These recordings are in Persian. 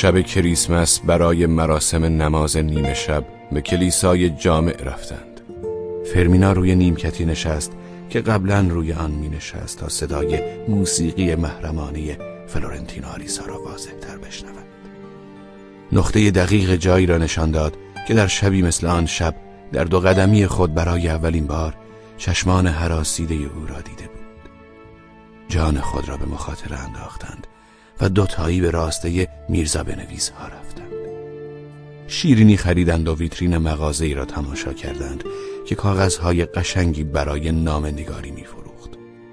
شب کریسمس برای مراسم نماز نیمه شب به کلیسای جامع رفتند. فرمینا روی نیمکتی نشست که قبلا روی آن می نشست تا صدای موسیقی محرمانه فلورنتینو آریسا را واضح تر بشنود. نقطه دقیق جایی را نشان داد که در شبی مثل آن شب در دو قدمی خود برای اولین بار چشمان هراسیده او را دیده بود. جان خود را به مخاطره انداختند و دوتایی به راسته میرزا بنویس ها رفتند. شیرینی خریدند و ویترین مغازه‌ای را تماشا کردند که کاغذهای قشنگی برای نامه‌نگاری می‌فروخت.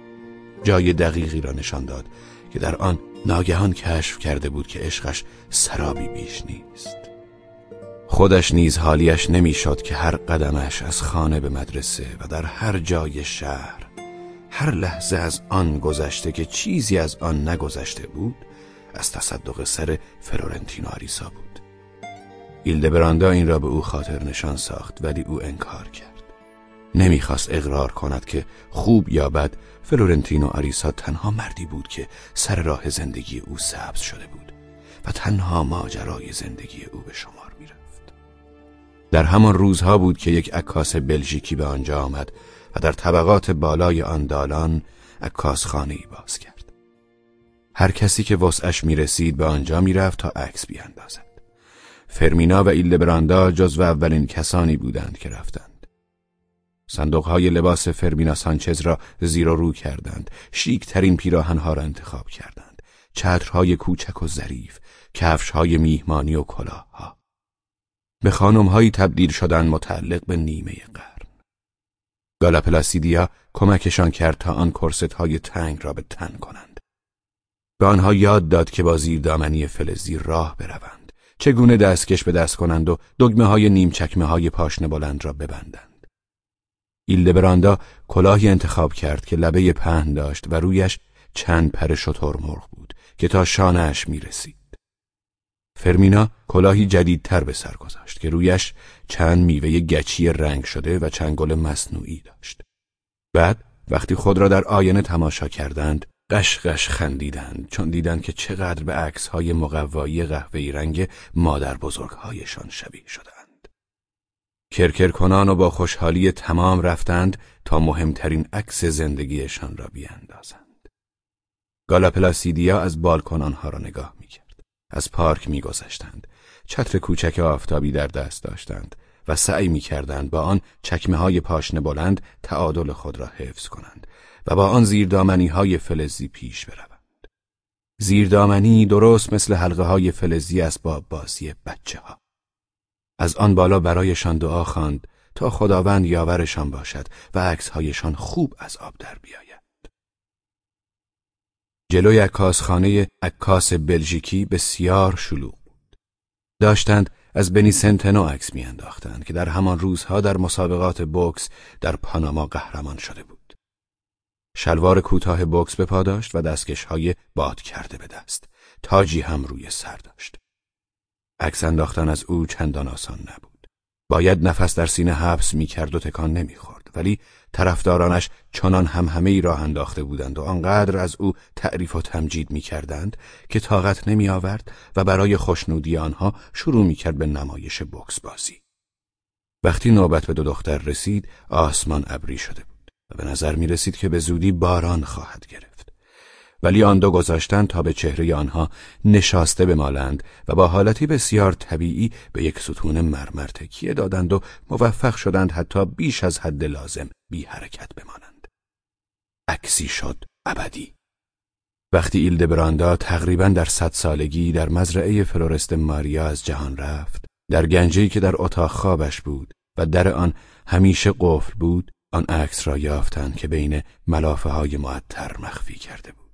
جای دقیقی را نشان داد که در آن ناگهان کشف کرده بود که عشقش سرابی بیش نیست. خودش نیز حالیش نمی‌شد که هر قدمش از خانه به مدرسه و در هر جای شهر، هر لحظه از آن گذشته که چیزی از آن نگذشته بود، از تصدق سر فلورنتینو آریسا بود. ایلدبراندا این را به او خاطر نشان ساخت، ولی او انکار کرد. نمیخواست اقرار کند که خوب یا بد فلورنتینو آریسا تنها مردی بود که سر راه زندگی او سبز شده بود و تنها ماجرای زندگی او به شمار میرفت. در همان روزها بود که یک عکاس بلژیکی به آنجا آمد و در طبقات بالای آن دالان عکاسخانه‌ای باز کرد. هر کسی که وسعش میرسید به آنجا میرفت تا عکس بیاندازد. فرمینا و ایلدبراندا جزو اولین کسانی بودند که رفتند. صندوقهای لباس فرمینا سانچز را زیر و رو کردند، شیک ترین پیراهنها را انتخاب کردند، چترهای کوچک و ظریف، کفشهای میهمانی و کلاهها. به خانمهایی تبدیل شدند متعلق به نیمه قرن. گالا پلاسیدیا کمکشان کرد تا آن کرست‌های تنگ را به تن کنند. به آنها یاد داد که با زیردامنی فلزی راه بروند، چگونه دستکش به دست کنند و دگمه‌های نیم چکمه‌های پاشنه بلند را ببندند. ایلدبراندا کلاهی انتخاب کرد که لبه پهن داشت و رویش چند پر شترمرغ بود که تا شانه‌اش می‌رسید. فرمینا کلاهی جدیدتر به سر گذاشت که رویش چند میوه گچی رنگ شده و چند گل مصنوعی داشت. بعد وقتی خود را در آینه تماشا کردند، قشقش خندیدند چون دیدند که چقدر به عکس‌های مقوایی قهوه‌ای رنگ مادر بزرگ‌هایشان شبیه شدند. کرکر کنان و با خوشحالی تمام رفتند تا مهمترین عکس زندگیشان را بیاندازند. گالا پلاسیدیا از بالکن آنها را نگاه می‌کرد. از پارک می‌گذشتند. چتر کوچک آفتابی در دست داشتند و سعی می‌کردند با آن چکمه‌های پاشنه بلند تعادل خود را حفظ کنند و با آن زیردامنی‌های فلزی پیش بروند. زیردامنی درست مثل حلقه‌های فلزی اسباب بازی بچه‌ها. از آن بالا برایشان دعا خواند تا خداوند یاورشان باشد و عکس‌هایشان خوب از آب در بیاید. جلوی عکاسخانه عکاس بلژیکی بسیار شلوغ بود. داشتند از بنی سنتنو عکس می‌انداختند که در همان روزها در مسابقات بوکس در پاناما قهرمان شده بود. شلوار کوتاه بوکس به پا داشت و دستکش‌های باد کرده به دست. تاجی هم روی سر داشت. عکس انداختن از او چندان آسان نبود. باید نفس در سینه حبس می‌کرد و تکان نمی‌خورد، ولی طرفدارانش چنان همهمه‌ای راه انداخته بودند و آنقدر از او تعریف و تمجید می‌کردند که طاقت نمی‌آورد و برای خوشنودی آنها شروع می‌کرد به نمایش بوکس بازی. وقتی نوبت به دو دختر رسید، آسمان ابری شده بود و به نظر می‌رسید که به زودی باران خواهد گرفت. ولی آن دو گذاشتند تا به چهره آنها نشاسته بمالند و با حالتی بسیار طبیعی به یک ستون مرمر تکیه دادند و موفق شدند حتی بیش از حد لازم بی حرکت بمانند. عکسی شد ابدی. وقتی ایلدبراندا تقریباً در 100 سالگی در مزرعه فلورست ماریا از جهان رفت، در گنجه‌ای که در اتاق خوابش بود و در آن همیشه قفل بود، آن عکس را یافتند که بین ملافه‌های معطر مخفی کرده بود.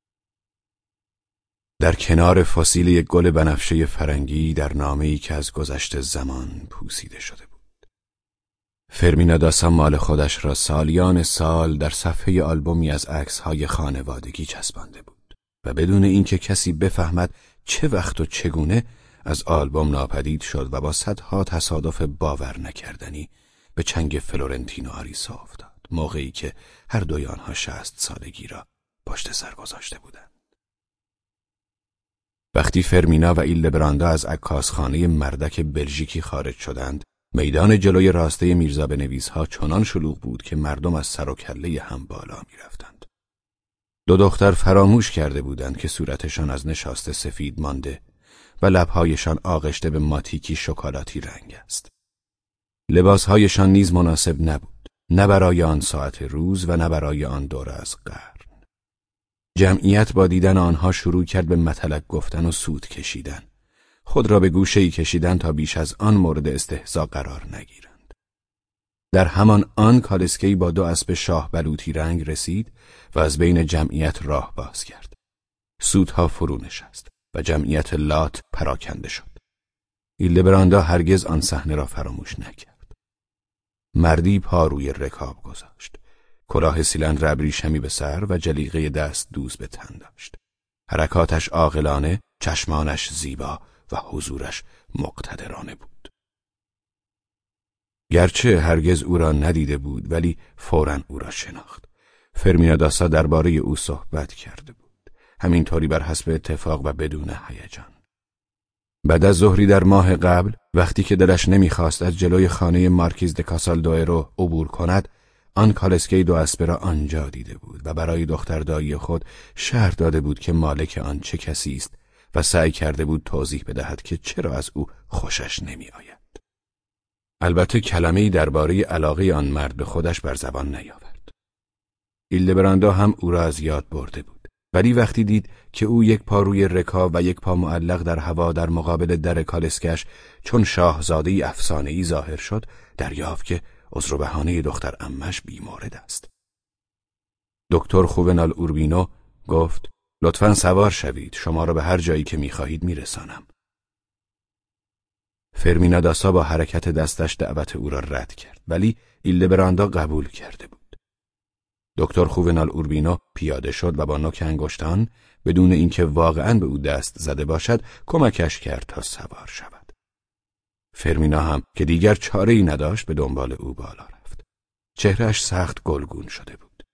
در کنار فسیل یک گل بنفشه فرنگی در نامه‌ای که از گذشته زمان پوسیده شده بود. فرمینا داسا مال خودش را سالیان سال در صفحه آلبومی از عکس‌های خانوادگی چسبانده بود و بدون اینکه کسی بفهمد چه وقت و چگونه از آلبوم ناپدید شد و با صدها تصادف باور نکردنی به چنگ فلورنتینو آریسا افتاد، موقعی که هر دوی آنها 60 سالگی را پشت سر گذاشته بودند. وقتی فرمینا و ایلدبراندا از عکاسخانه مردک بلژیکی خارج شدند، میدان جلوی راسته میرزا بنویس‌ها چنان شلوغ بود که مردم از سر و کله هم بالا می‌رفتند. دو دختر فراموش کرده بودند که صورتشان از نشاسته سفید مانده و لب‌هایشان آغشته به ماتیکی شکلاتی رنگ است. لباس‌هایشان نیز مناسب نبود، نه برای آن ساعت روز و نه برای آن دور از قرن. جمعیت با دیدن آنها شروع کرد به مطلق گفتن و سود کشیدن. خود را به گوشه‌ای کشیدن تا بیش از آن مورد استهزا قرار نگیرند. در همان آن کالسکی با 2 اسب شاه بلوطی رنگ رسید و از بین جمعیت راه باز کرد. سودها فرو نشست و جمعیت لات پراکنده شد. ایلدبراندا هرگز آن صحنه را فراموش نکرد. مردی پا روی رکاب گذاشت. کلاه سیلندر ابریشمی به سر و جلیقه دست دوز به تن داشت. حرکاتش عاقلانه، چشمانش زیبا و حضورش مقتدرانه بود. گرچه هرگز او را ندیده بود ولی فوراً او را شناخت. فرمینا داسا درباره او صحبت کرده بود. همینطوری بر حسب اتفاق و بدون هیجان. بعد از ظهری در ماه قبل، وقتی که دلش نمیخواست از جلوی خانه مارکیز د کاسالدوئرو عبور کند، آن کالسکی 2 اسبه را آنجا دیده بود و برای دختردایی خود شرح داده بود که مالک آن چه کسی است و سعی کرده بود توضیح بدهد که چرا از او خوشش نمی آید. البته کلمه‌ای درباره علاقه آن مرد به خودش بر زبان نیاورد. ایلدبراندا هم او را از یاد برده بود، ولی وقتی دید که او 1 پا روی رکاب و 1 پا معلق در هوا در مقابل در کالسکش چون شاهزاده‌ای افسانه‌ای ظاهر شد، دریافت که عذر و بهانه دختر عمش بیمورد است. دکتر خوونال اوربینو گفت: لطفاً سوار شوید، شما را به هر جایی که می‌خواهید می‌رسانم. فرمینا داسا با حرکت دستش دعوت او را رد کرد، ولی ایلدبراندا قبول کرده بود. دکتر خوونال اوربینو پیاده شد و با نوک انگشتان بدون اینکه واقعاً به او دست زده باشد کمکش کرد تا سوار شود. فرمینا هم که دیگر چاره‌ای نداشت به دنبال او بالا رفت. چهرهش سخت گلگون شده بود.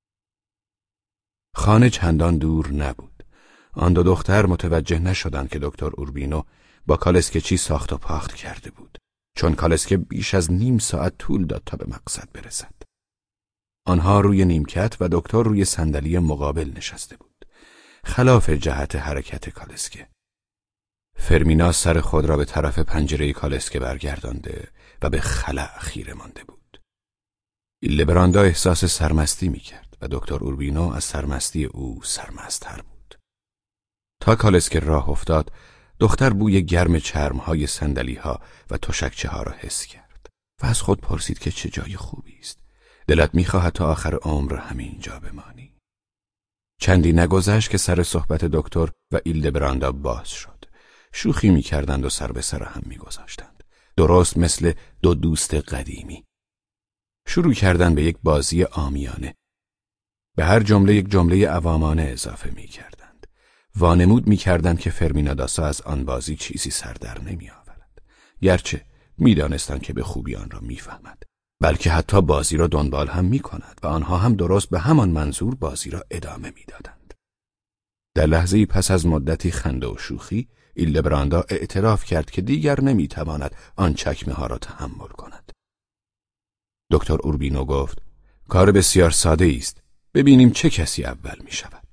خانه چندان دور نبود. آن 2 دختر متوجه نشدند که دکتر اوربینو با کالسکه چی ساخت و پاخت کرده بود، چون کالسکه بیش از نیم ساعت طول داد تا به مقصد برسد. آنها روی نیمکت و دکتر روی صندلی مقابل نشسته بود، خلاف جهت حرکت کالسکه. فرمینا سر خود را به طرف پنجره کالسکه برگردانده و به خلأ خیره مانده بود. ایلدبراندا احساس سرمستی می‌کرد و دکتر اوربینو از سرمستی او سرمست‌تر بود. تا کالسکه راه افتاد، دختر بوی گرم چرم‌های صندلی‌ها و تشکچه‌ها را حس کرد و از خود پرسید که چه جای خوبی است. دلت می‌خواهد تا آخر عمر همین جا بمانی. چندی نگذشت که سر صحبت دکتر و ایلدبراندا باز شد. شوخی می‌کردند و سر به سر هم می‌گذاشتند، درست مثل 2 دوست قدیمی. شروع کردند به یک بازی عامیانه. به هر جمله یک جمله عوامانه اضافه می‌کردند. وانمود می‌کردند که فرمینا داسا از آن بازی چیزی سر در نمی‌آورد، گرچه می‌دانستند که به خوبی آن را می‌فهمد، بلکه حتی بازی را دنبال هم می‌کند و آنها هم درست به همان منظور بازی را ادامه می‌دادند. در لحظه‌ای پس از مدتی خنده و شوخی، ایلدبراندا اعتراف کرد که دیگر نمی‌تواند آن چکمه‌ها را تحمل کند. دکتر اوربینو گفت: کار بسیار ساده است. ببینیم چه کسی اول می‌شود.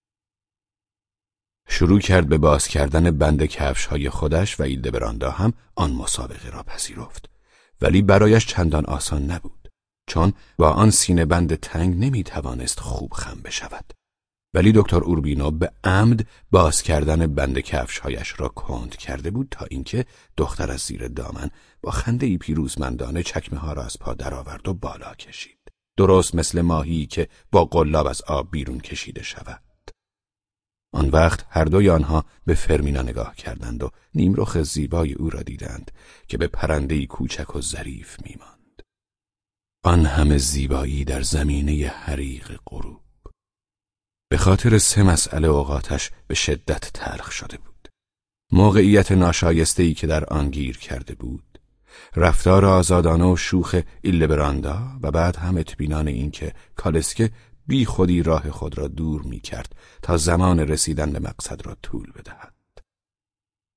شروع کرد به باز کردن بند کفش‌های خودش و ایلدبراندا هم آن مسابقه را پذیرفت، ولی برایش چندان آسان نبود، چون با آن سینه بند تنگ نمی‌توانست خوب خم بشود. ولی دکتر اوربینو به عمد باز کردن بند کفش‌هایش را کند کرده بود تا اینکه دختر از زیر دامن با خنده‌ای پیروزمندانه چکمه‌ها را از پا درآورد و بالا کشید، درست مثل ماهی که با قلاب از آب بیرون کشیده شود. آن وقت هر دوی آنها به فرمینا نگاه کردند و نیمرخ زیبای او را دیدند که به پرنده‌ای کوچک و ظریف می‌ماند. آن همه زیبایی در زمینه حریق غروب. به خاطر 3 مسئله اوقاتش به شدت تلخ شده بود: موقعیت ناشایسته‌ای که در آن گیر کرده بود، رفتار آزادانه و شوخ ایلدبراندا و بعد هم اطمینان این که کالسکه بی خودی راه خود را دور می کرد تا زمان رسیدن به مقصد را طول بدهد.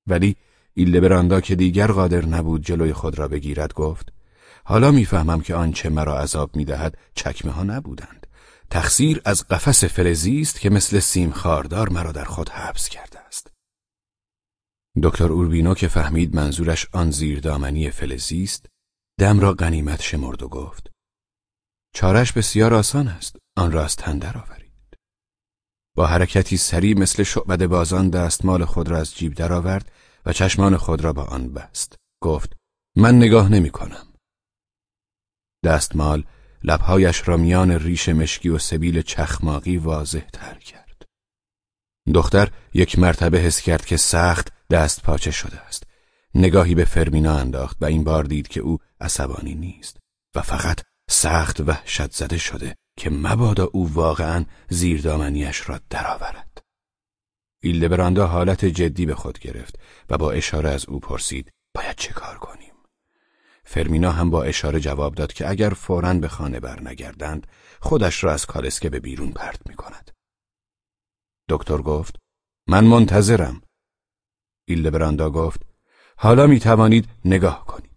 ولی ایلدبراندا که دیگر قادر نبود جلوی خود را بگیرد گفت: حالا میفهمم که آنچه مرا عذاب میدهد چکمه ها نبودند. تقصیر از قفس فلزی است که مثل سیم خاردار مرا در خود حبس کرده است. دکتر اوربینو که فهمید منظورش آن زیردامنی فلزی است، دم را غنیمت شمرد و گفت: چارش بسیار آسان است، آن را از تن درآورید. با حرکتی سریع مثل شعبده بازان دستمال خود را از جیب درآورد و چشمان خود را با آن بست. گفت: من نگاه نمی کنم. دستمال لبهایش را میان ریش مشکی و سبیل چخماقی واضح تر کرد. دختر یک مرتبه حس کرد که سخت دست پاچه شده است. نگاهی به فرمینا انداخت و این بار دید که او عصبانی نیست و فقط سخت وحشت زده شده که مبادا او واقعاً زیردامنیش را درآورد. ایلدبراندا حالت جدی به خود گرفت و با اشاره از او پرسید: باید چه کار کنیم؟ فرمینا هم با اشاره جواب داد که اگر فوراً به خانه برنگردند خودش را از کالسکه به بیرون پرت می کند. دکتر گفت: من منتظرم. ایلدبراندا گفت: حالا می توانید نگاه کنید.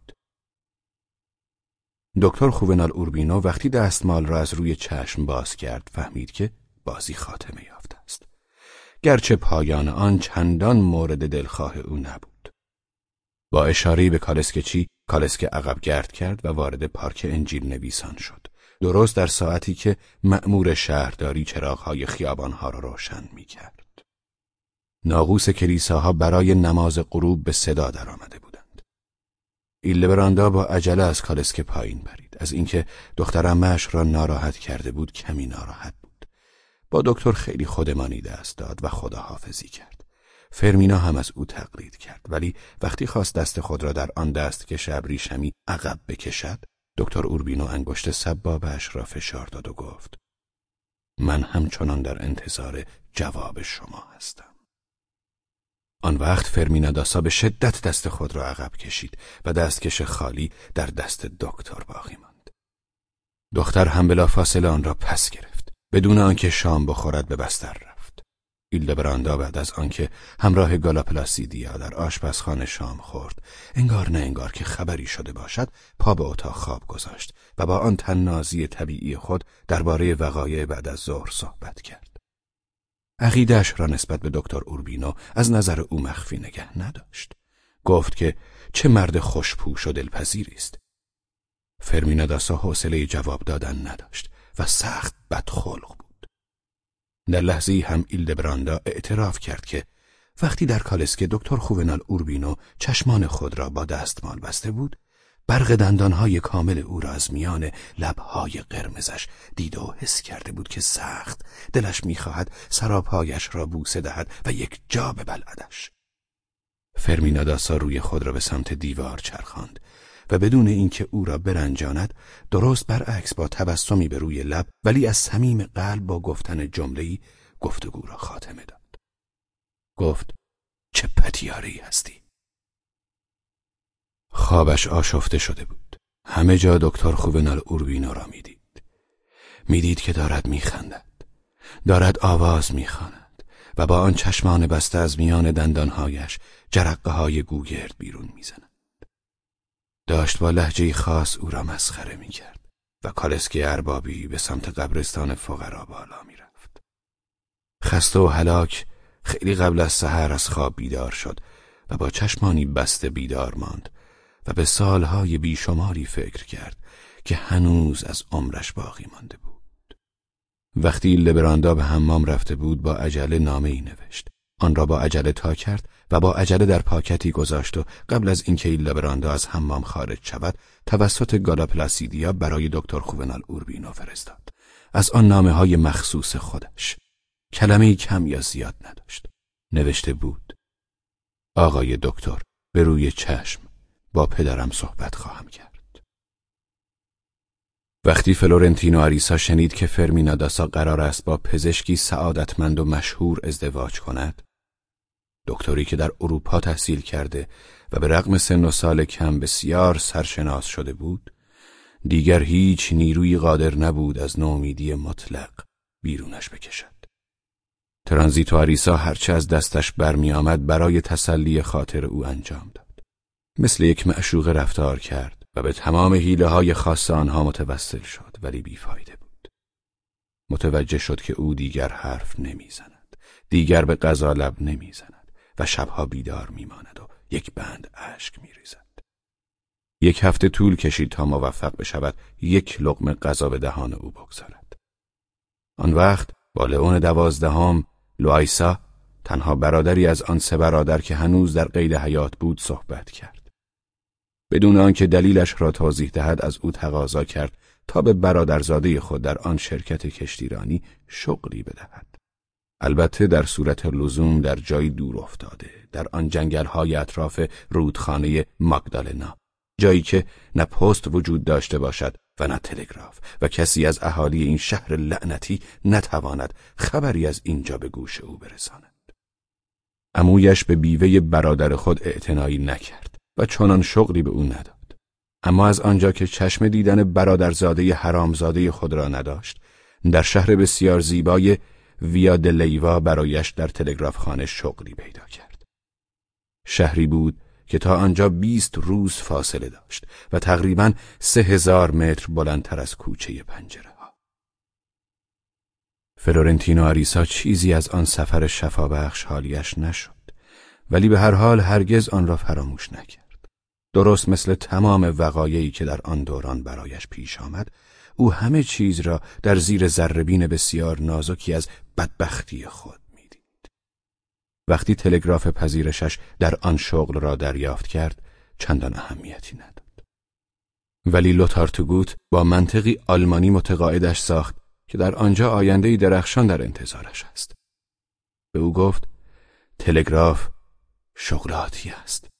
دکتر خوونال اوربینو وقتی دستمال را از روی چشم باز کرد فهمید که بازی خاتمه یافته است، گرچه پایان آن چندان مورد دلخواه او نبود. با اشاره‌ای به کالسکه عقب گرد کرد و وارد پارک انجیل نویسان شد، درست در ساعتی که مأمور شهرداری چراغ‌های خیابان‌ها را روشن می‌کرد. ناقوس کلیساها برای نماز غروب به صدا درآمده بودند. ایلدبراندا با عجله از کالسکه پایین پرید. از اینکه دخترعمه‌اش را ناراحت کرده بود کمی ناراحت بود. با دکتر خیلی خودمانی دست داد و خداحافظی کرد. فرمینا هم از او تقلید کرد، ولی وقتی خواست دست خود را در آن دستکش ابریشمی عقب بکشد، دکتر اوربینو انگشت سبابه‌اش را فشار داد و گفت: من همچنان در انتظار جواب شما هستم. آن وقت فرمینا داسا به شدت دست خود را عقب کشید و دستکش خالی در دست دکتر باقی ماند. دختر هم بلافاصله آن را پس گرفت. بدون آنکه شام بخورد به بستر رفت. ایلدبراندا بعد از آنکه همراه گالاپلاسیدیا در آشپزخانه شام خورد، انگار نه انگار که خبری شده باشد، پا به اتاق خواب گذاشت و با آن طنازی طبیعی خود درباره وقایع بعد از ظهر صحبت کرد. عقیده‌اش را نسبت به دکتر اوربینو از نظر او مخفی نگه نداشت. گفت که چه مرد خوشپوش و دلپذیری است. فرمینا داسا حوصله جواب دادن نداشت و سخت بدخلق بود. در لحظه‌ای هم ایلدبراندا اعتراف کرد که وقتی در کالسکه دکتر خوونال اوربینو چشمان خود را با دستمال بسته بود، برق دندانهای کامل او را از میان لبهای قرمزش دیده و حس کرده بود که سخت دلش می‌خواهد سراپایش را بوسه دهد و یک جا ببلعدش. فرمینا داسا روی خود را به سمت دیوار چرخاند و بدون اینکه او را برنجاند، درست برعکس با تبسمی به روی لب ولی از صمیم قلب با گفتن جمله‌ای گفتگو را خاتمه داد. گفت: چه پتیاره‌ای هستی. خوابش آشفته شده بود. همه جا دکتر خوونال اوربینو را میدید که دارد میخندد، دارد آواز میخواند و با آن چشمان بسته از میان دندانهایش جرقه های گوگرد بیرون میزند. داشت با لهجه‌ای خاص او را مسخره میکرد و کالسکه اربابی به سمت قبرستان فقرا بالا میرفت. خسته و هلاک خیلی قبل از سحر از خواب بیدار شد و با چشمانی بسته بیدار ماند و به سالهای بیشماری فکر کرد که هنوز از عمرش باقی مانده بود. وقتی ایلدبراندا به حمام رفته بود با عجله نامه‌ای نوشت. آن را با عجله تا کرد و با عجله در پاکتی گذاشت و قبل از اینکه ایلدبراندا از حمام خارج شود توسط گالاپلاسیدیا برای دکتر خوونال اوربینو فرستاد. از آن نامه‌های مخصوص خودش کلمه‌ای کم یا زیاد نداشت. نوشته بود: آقای دکتر، به روی چشم، با پدرم صحبت خواهم کرد. وقتی فلورنتینو آریسا شنید که فرمینا داسا قرار است با پزشکی سعادتمند و مشهور ازدواج کند، دکتری که در اروپا تحصیل کرده و به رغم سن و سال کم بسیار سرشناس شده بود، دیگر هیچ نیرویی قادر نبود از نومیدی مطلق بیرونش بکشد. ترانزیت آریسا هرچه از دستش برمی آمد برای تسلی خاطر او انجام داد. مثل یک معشوق رفتار کرد و به تمام حیله‌های خاص آنها متوسل شد، ولی بیفایده بود. متوجه شد که او دیگر حرف نمیزند، دیگر به غذا لب نمیزند و شبها بیدار میماند و یک بند اشک میریزد. 1 هفته طول کشید تا موفق بشود 1 لقمه غذا به دهان او بگذارد. آن وقت با لئون 12 لوایسا، تنها برادری از آن 3 برادر که هنوز در قید حیات بود، صحبت کرد. بدون آنکه دلیلش را توضیح دهد از او تقاضا کرد تا به برادرزاده خود در آن شرکت کشتیرانی شغلی بدهد. البته در صورت لزوم در جایی دور افتاده، در آن جنگل‌های اطراف رودخانه ماگدالنا، جایی که نه پست وجود داشته باشد و نه تلگراف و کسی از اهالی این شهر لعنتی نتواند خبری از اینجا به گوش او برساند. عمویش به بیوه برادر خود اعتنایی نکرد و چنان شغلی به او نداد. اما از آنجا که چشم دیدن برادرزاده حرامزاده خود را نداشت، در شهر بسیار زیبای ویا دلیوا برایش در تلگراف خانه شغلی پیدا کرد. شهری بود که تا آنجا 20 روز فاصله داشت و تقریباً 3000 متر بلندتر از کوچه پنجره ها. فلورنتینو آریسا چیزی از آن سفر شفابخش حالیش نشد، ولی به هر حال هرگز آن را فراموش نکرد. درست مثل تمام وقایعی که در آن دوران برایش پیش آمد، او همه چیز را در زیر ذره‌بین بسیار نازکی از بدبختی خود میدید. وقتی تلگراف پذیرشش در آن شغل را دریافت کرد، چندان اهمیتی نداد. ولی لوتار توگوت با منطقی آلمانی متقاعدش ساخت که در آنجا آینده‌ای درخشان در انتظارش است. به او گفت تلگراف شغلاتی است.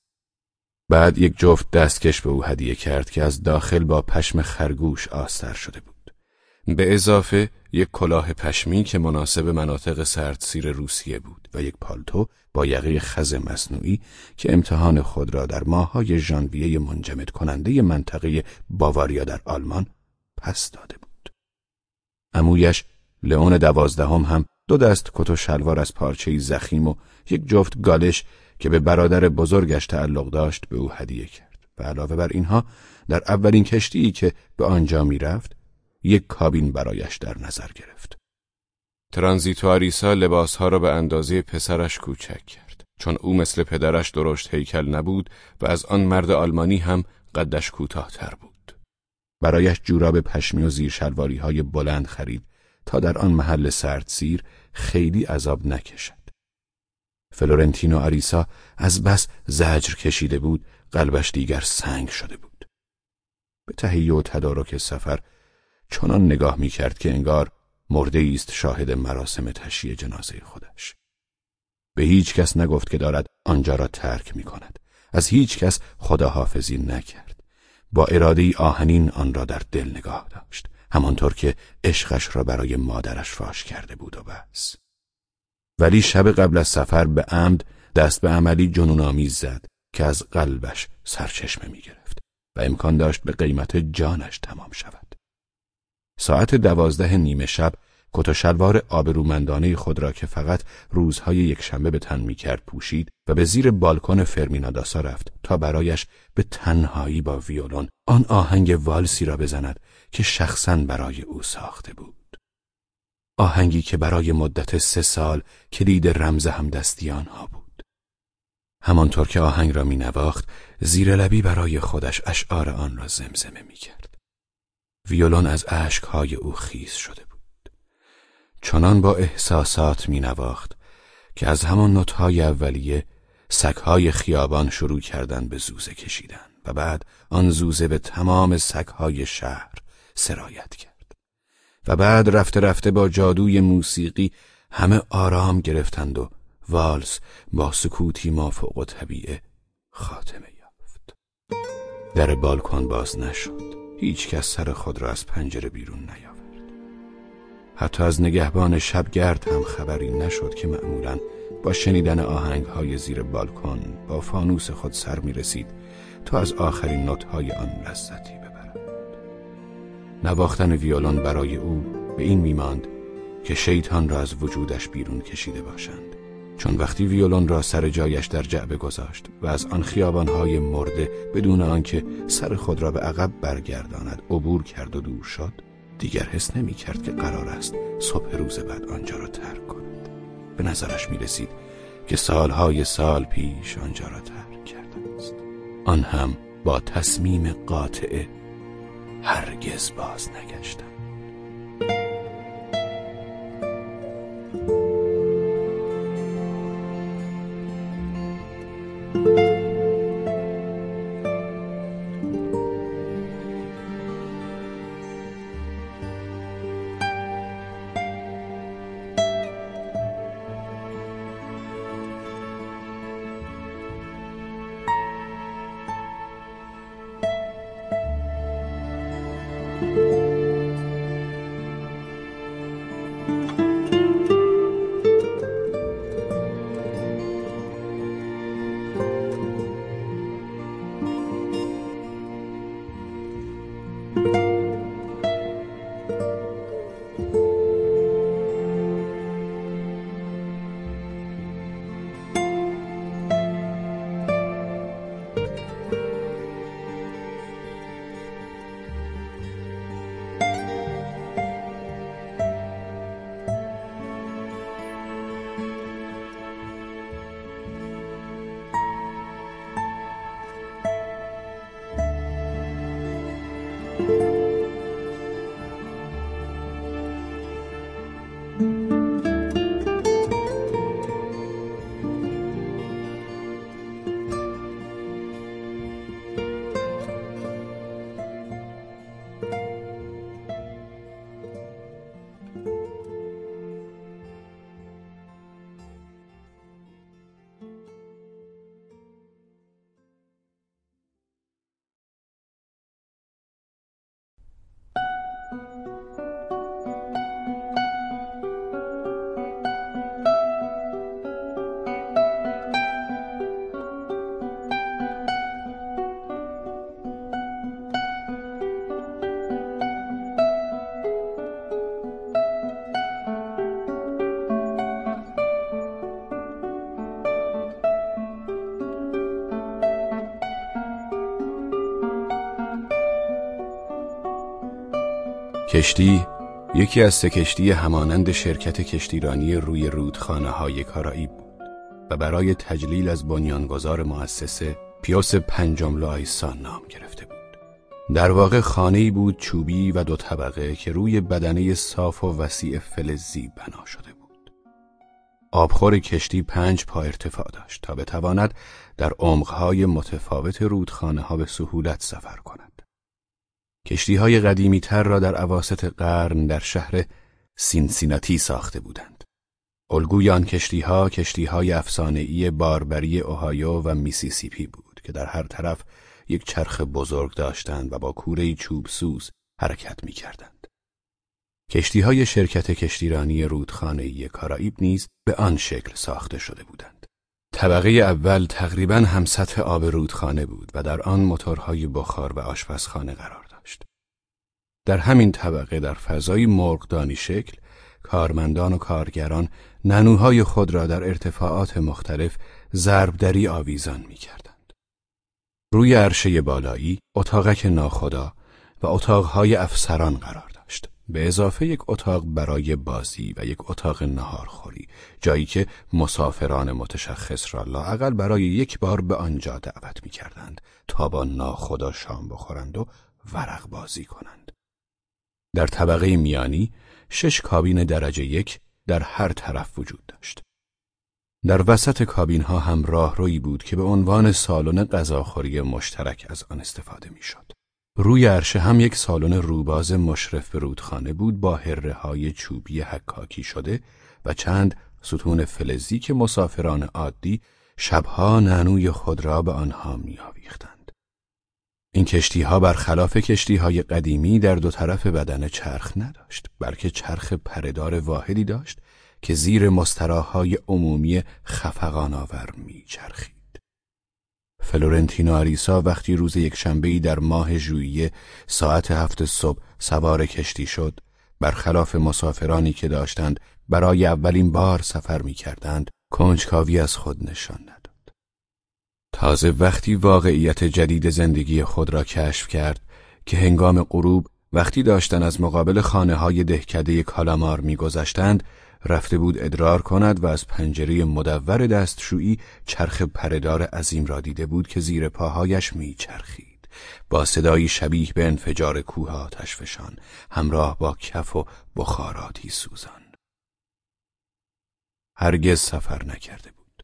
بعد 1 جفت دستکش به او هدیه کرد که از داخل با پشم خرگوش آستر شده بود. به اضافه 1 کلاه پشمی که مناسب مناطق سردسیر روسیه بود و 1 پالتو با یقه خز مصنوعی که امتحان خود را در ماه‌های ژانویه منجمد کننده منطقه باواریا در آلمان پس داده بود. عمویش لئون 12 هم 2 دست کت و شلوار از پارچه‌ای ضخیم و 1 جفت گالش که به برادر بزرگش تعلق داشت به او هدیه کرد و علاوه بر اینها در اولین کشتی‌ای که به آنجا می‌رفت 1 کابین برایش در نظر گرفت. ترانزیت آریسا لباسها را به اندازه پسرش کوچک کرد، چون او مثل پدرش درشت هیکل نبود و از آن مرد آلمانی هم قدش کوتاه‌تر بود. برایش جوراب پشمی و زیر شلواری‌های بلند خرید تا در آن محل سردسیر خیلی عذاب نکشد. فلورنتینو آریسا از بس زجر کشیده بود، قلبش دیگر سنگ شده بود. به تهیه و تدارک سفر چنان نگاه می‌کرد که انگار مرده است شاهد مراسم تشییع جنازه خودش. به هیچ کس نگفت که دارد آنجا را ترک می‌کند. از هیچ کس خداحافظی نکرد. با اراده‌ای آهنین آن را در دل نگاه داشت، همانطور که عشقش را برای مادرش فاش کرده بود و بس. ولی شب قبل از سفر به عمد دست به عملی جنون‌آمیز زد که از قلبش سرچشمه می‌گرفت و امکان داشت به قیمت جانش تمام شود. ساعت 12 نیمه شب کت و شلوار آبرومندانه خود را که فقط روزهای یکشنبه به تن می‌کرد پوشید و به زیر بالکن فرمیناداسا رفت تا برایش به تنهایی با ویولون آن آهنگ والسی را بزند که شخصاً برای او ساخته بود. آهنگی که برای مدت 3 سال کلید رمز همدستی آنها بود. همانطور که آهنگ را می‌نواخت، زیر لبی برای خودش اشعار آن را زمزمه می‌کرد. ویولون از اشک‌های او خیس شده بود. چنان با احساسات می‌نواخت که از همان نوت‌های اولیه سگ‌های خیابان شروع کردند به زوزه کشیدن و بعد آن زوزه به تمام سگ‌های شهر سرایت کرد. و بعد رفته رفته با جادوی موسیقی همه آرام گرفتند و والس با سکوتی مافوق الطبیعه خاتمه یافت. در بالکن باز نشد. هیچ کس سر خود را از پنجره بیرون نیاورد. حتی از نگهبان شبگرد هم خبری نشد که معمولاً با شنیدن آهنگ‌های زیر بالکن با فانوس خود سر می‌رسید تا از آخرین نوت‌های آن لذتی ببرد. نواختن ویولون برای او به این میماند که شیطان را از وجودش بیرون کشیده باشند، چون وقتی ویولون را سر جایش در جعبه گذاشت و از آن خیابانهای مرده بدون آنکه سر خود را به عقب برگرداند عبور کرد و دور شد، دیگر حس نمی کرد که قرار است صبح روز بعد آنجا را ترک کند. به نظرش می رسید که سالهای سال پیش آنجا را ترک کرده است، آن هم با تصمیم قاطع هرگز باز نگشتم. کشتی یکی از 3 کشتی همانند شرکت کشتیرانی روی رودخانه‌های کارائیب بود و برای تجلیل از بنیانگذار مؤسسه پیوس پنجم لایسا نام گرفته بود. در واقع خانه‌ای بود چوبی و 2 طبقه که روی بدنه صاف و وسیع فلزی بنا شده بود. آبخور کشتی 5 پا ارتفاع داشت تا بتواند در عمق‌های متفاوت رودخانه‌ها به سهولت سفر کند. کشتی‌های قدیمی‌تر را در اواسط قرن در شهر سینسیناتی ساخته بودند. الگوی آن کشتی‌های افسانه‌ای باربری اوهایو و میسیسیپی بود که در هر طرف یک چرخ بزرگ داشتند و با کوره‌ای چوبسوز حرکت می‌کردند. کشتی‌های شرکت کشتیرانی رودخانه‌ای کارائیب نیز به آن شکل ساخته شده بودند. طبقه اول تقریباً هم سطح آب رودخانه بود و در آن موتورهای بخار و آشپزخانه قرار داشت. در همین طبقه در فضای مرغدانی شکل کارمندان و کارگران ننوهای خود را در ارتفاعات مختلف ضربدری آویزان می‌کردند. روی عرشه بالایی اتاقک ناخدا و اتاقهای افسران قرار داشت، به اضافه یک اتاق برای بازی و یک اتاق ناهارخوری، جایی که مسافران متشخص را لااقل برای یک بار به آنجا دعوت می‌کردند تا با ناخدا شام بخورند و ورق بازی کنند. در طبقه میانی 6 کابین درجه 1 در هر طرف وجود داشت. در وسط کابین ها هم راهرویی بود که به عنوان سالن غذاخوری مشترک از آن استفاده میشد. روی عرشه هم یک سالن روباز مشرف به رودخانه بود با هره‌های چوبی حکاکی شده و چند ستون فلزی که مسافران عادی شبها نعنوی خود را به آنها می‌آویختند. این کشتی‌ها برخلاف کشتی‌های قدیمی در 2 طرف بدنه چرخ نداشت، بلکه چرخ پره‌دار واحدی داشت که زیر مستراح‌های عمومی خفقان‌آور می‌چرخید. فلورنتینو آریسا وقتی روز یکشنبه‌ای در ماه ژوئیه ساعت 7 صبح سوار کشتی شد، برخلاف مسافرانی که داشتند برای اولین بار سفر می‌کردند، کنجکاوی از خود نشان نداد. تازه وقتی واقعیت جدید زندگی خود را کشف کرد که هنگام غروب وقتی داشتن از مقابل خانه‌های دهکده کالامار می‌گذشتند، رفته بود ادرار کند و از پنجره مدور دستشویی چرخ پره‌دار عظیم را دیده بود که زیر پاهایش میچرخید، با صدایی شبیه به انفجار کوه آتشفشان، همراه با کف و بخاراتی سوزان. هرگز سفر نکرده بود.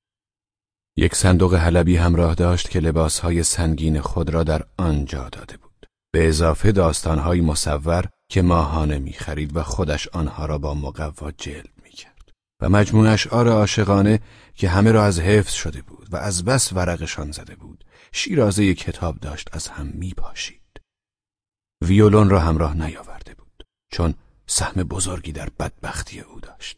یک صندوق حلبی همراه داشت که لباسهای سنگین خود را در آن جا داده بود، به اضافه داستانهای مصور که ماهانه می‌خرید و خودش آنها را با مقوا جلد می‌کرد و مجموعه اشعار عاشقانه که همه را از حفظ شده بود و از بس ورقشان زده بود، شیرازه کتاب داشت از هم می‌پاشید. ویولون را همراه نیاورده بود، چون سهم بزرگی در بدبختی او داشت.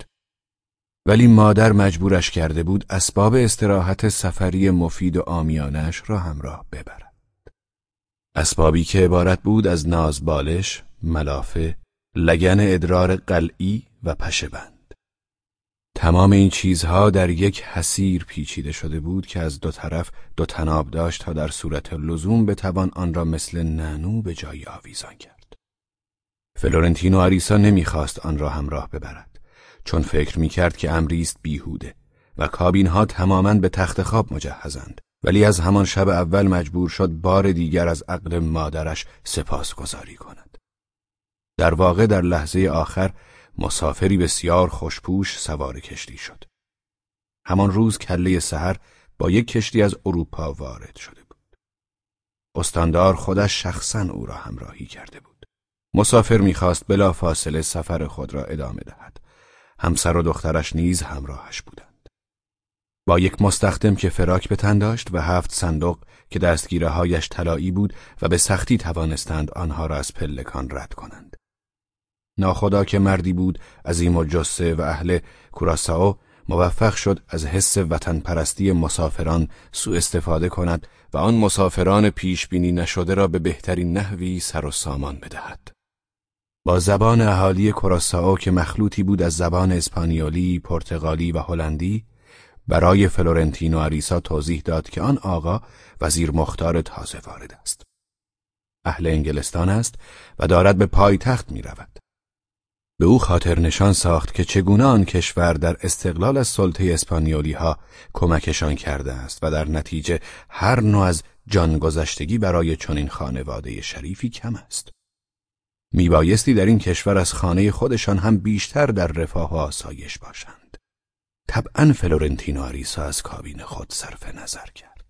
ولی مادر مجبورش کرده بود اسباب استراحت سفری مفید و عامیانه‌اش را همراه ببرد. اسبابی که عبارت بود از نازبالش، ملافه، لگن ادرار قلعی و پشه‌بند. تمام این چیزها در یک حصیر پیچیده شده بود که از دو طرف دو طناب داشت تا در صورت لزوم بتوان آن را مثل نانو به جای آویزان کرد. فلورنتینو آریسا نمیخواست آن را همراه ببرد، چون فکر میکرد که امری است بیهوده و کابین‌ها تماماً به تخت خواب مجهزند. ولی از همان شب اول مجبور شد بار دیگر از عقل مادرش سپاسگزاری کند. در واقع در لحظه آخر مسافری بسیار خوشپوش سوار کشتی شد. همان روز کله سحر با یک کشتی از اروپا وارد شده بود. استاندار خودش شخصاً او را همراهی کرده بود. مسافر می‌خواست بلافاصله سفر خود را ادامه دهد. همسر و دخترش نیز همراهش بودند. با یک مستخدم که فراک به تن داشت و 7 صندوق که دستگیره هایش طلایی بود و به سختی توانستند آنها را از پلکان رد کنند. ناخدا که مردی بود عظیم الجثه و اهل کوراسائو، موفق شد از حس وطن پرستی مسافران سوء استفاده کند و آن مسافران پیش بینی نشده را به بهترین نحوی سر و سامان بدهد. با زبان اهالی کوراسائو که مخلوطی بود از زبان اسپانیولی، پرتغالی و هلندی، برای فلورنتینو آریسا توضیح داد که آن آقا وزیر مختار تازه وارد است. اهل انگلستان است و دارد به پایتخت می رود. به او خاطر نشان ساخت که چگونه آن کشور در استقلال از سلطه اسپانیولی ها کمکشان کرده است و در نتیجه هر نوع از جانگذشتگی برای چنین خانواده شریفی کم است. میبایستی در این کشور از خانه خودشان هم بیشتر در رفاه و آسایش باشند. طبعاً فلورنتینو آریسا از کابین خود صرف نظر کرد.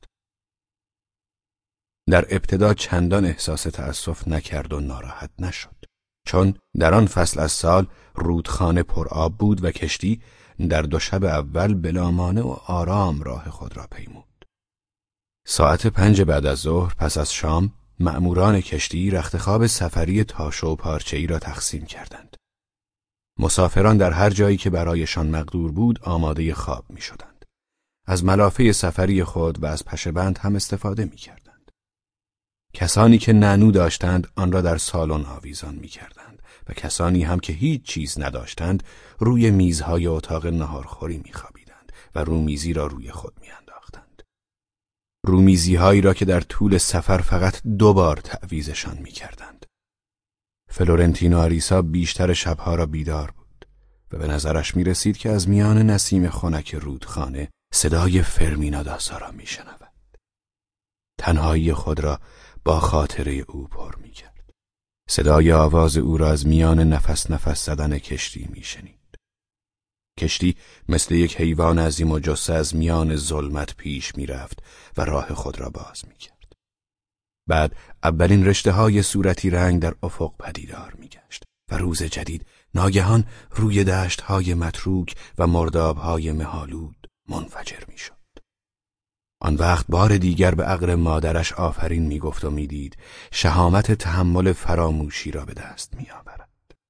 در ابتدا چندان احساس تأسف نکرد و ناراحت نشد، چون در آن فصل از سال رودخانه پر آب بود و کشتی در 2 شب اول بلا مانع و آرام راه خود را پیمود. ساعت 5 بعد از ظهر پس از شام مأموران کشتی رختخواب سفری تاشو و پارچه‌ای را تقسیم کردند. مسافران در هر جایی که برایشان مقدور بود آماده خواب می شدند. از ملافه سفری خود و از پشه‌بند هم استفاده می کردند. کسانی که نانو داشتند آن را در سالن آویزان می کردند و کسانی هم که هیچ چیز نداشتند روی میزهای اتاق ناهارخوری می خوابیدند و رومیزی را روی خود می انداختند. رومیزی هایی را که در طول سفر فقط 2 بار تعویزشان می کردند. فلورنتینو آریسا بیشتر شبها را بیدار بود و به نظرش می رسید که از میان نسیم خنک رودخانه صدای فرمینا داسا را می شنود. تنهایی خود را با خاطره او پر می کرد. صدای آواز او را از میان نفس نفس زدن کشتی می شنید. کشتی مثل یک حیوان عظیم و جثه از میان ظلمت پیش می رفت و راه خود را باز می کرد. بعد اولین رشته‌های صورتی رنگ در افق پدیدار می‌گشت و روز جدید ناگهان روی دشت‌های متروک و مرداب‌های مه‌آلود منفجر می‌شد. آن وقت بار دیگر به عقل مادرش آفرین می‌گفت و می‌دید شهامت تحمل فراموشی را به دست می‌آورد.